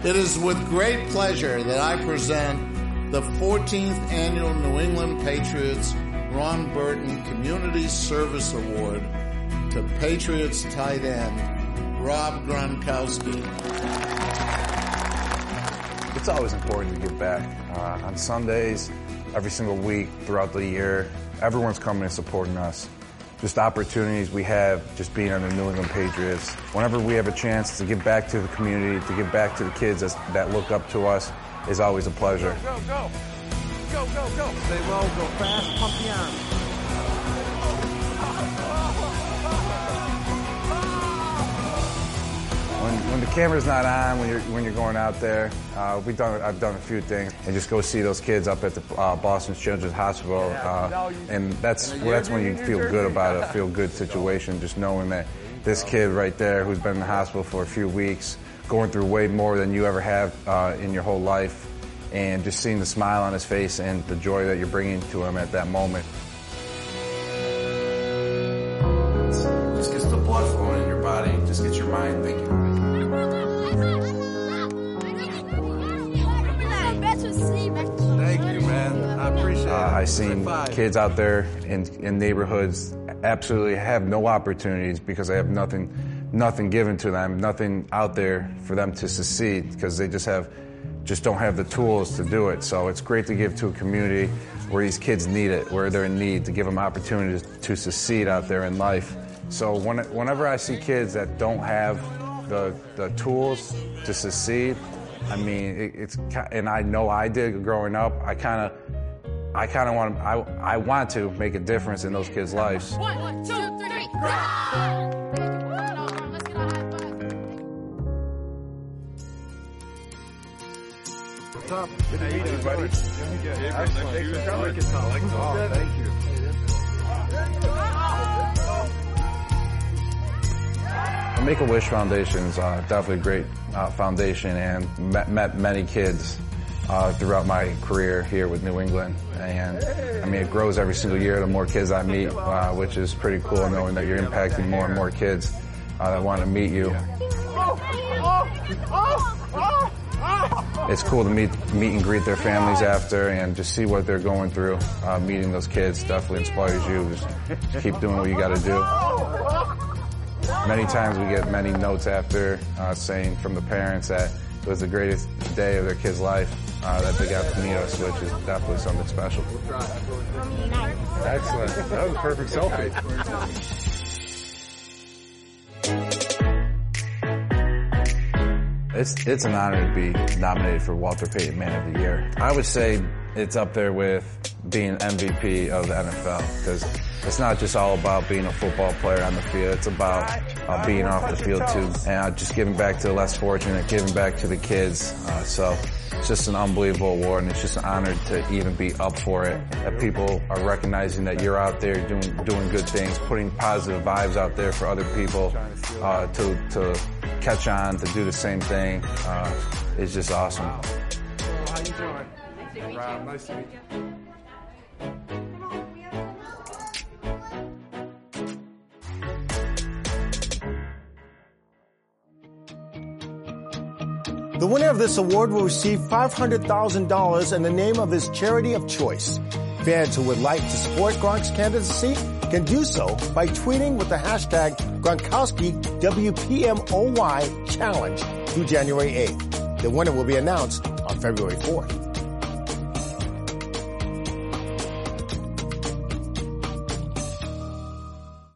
It is with great pleasure that I present the 14th Annual New England Patriots Ron Burton Community Service Award to Patriots tight end Rob Gronkowski. It's always important to give back. On Sundays, every single week throughout the year, everyone's coming and supporting us. Just opportunities we have just being on the New England Patriots. Whenever we have a chance to give back to the community, to give back to the kids that look up to us, is always a pleasure. Go, go, go. Go, go, go. Stay low, go fast, pump the arm. When the camera's not on, when you're going out there, I've done a few things, and just go see those kids up at the Boston Children's Hospital, and that's when you feel good about it, a feel good situation, just knowing that this kid right there who's been in the hospital for a few weeks, going through way more than you ever have in your whole life, and just seeing the smile on his face and the joy that you're bringing to him at that moment. Just gets the blood flowing in your body, just gets your mind thinking. Thank you, man. I appreciate it. I've seen kids out there in neighborhoods absolutely have no opportunities because they have nothing given to them, nothing out there for them to succeed because they just don't have the tools to do it. So it's great to give to a community where these kids need it, where they're in need, to give them opportunities to succeed out there in life. So whenever I see kids that don't have the tools to succeed, I mean, and I know I did growing up. I want to make a difference in those kids' lives. 1, 2, 3, go! Let's get a high five. Top. Good to meet you, buddy. Thank you. The Make-A-Wish Foundation is definitely a great foundation, and met many kids throughout my career here with New England. And I mean, it grows every single year. The more kids I meet, which is pretty cool, knowing that you're impacting more and more kids that want to meet you. It's cool to meet and greet their families after and just see what they're going through. Meeting those kids definitely inspires you. Just keep doing what you got to do. Many times we get many notes after saying from the parents that it was the greatest day of their kid's life that they got to meet us, which is definitely something special. Excellent. That was a perfect selfie. It's an honor to be nominated for Walter Payton Man of the Year. I would say it's up there with being MVP of the NFL, because it's not just all about being a football player on the field. It's about being off the field too, and just giving back to the less fortunate, giving back to the kids. So it's just an unbelievable award, and it's just an honor to even be up for it. That people are recognizing that you're out there doing good things, putting positive vibes out there for other people to catch on, to do the same thing. It's just awesome. How you doing? Rob, nice to meet you. The winner of this award will receive $500,000 in the name of his charity of choice. Fans who would like to support Gronk's candidacy can do so by tweeting with the hashtag Gronkowski WPMOY Challenge through January 8th. The winner will be announced on February 4th.